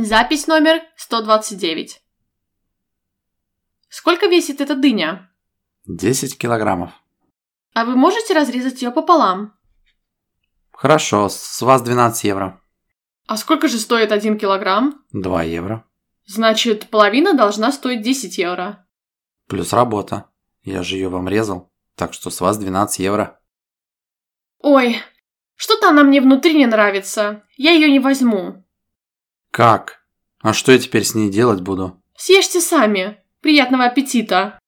Запись номер 129. Сколько весит эта дыня? 10 килограммов. А вы можете разрезать ее пополам? Хорошо, с вас 12 евро. А сколько же стоит 1 килограмм? 2 евро. Значит, половина должна стоить 10 евро. Плюс работа. Я же ее вам резал, так что с вас 12 евро. Ой, что-то она мне внутри не нравится. Я ее не возьму. Как? А что я теперь с ней делать буду? Съешьте сами. Приятного аппетита.